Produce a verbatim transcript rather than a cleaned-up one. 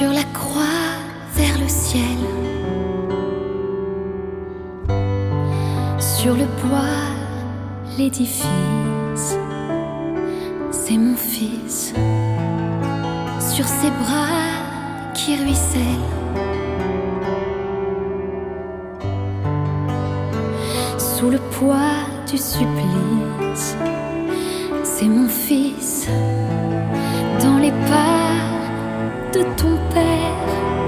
sur la croix vers le ciel, sur le bois, l'édifice, c'est mon fils, sur ses bras qui ruissellent, sous le poids du supplice, c'est mon fils, dans les pas de ton Père.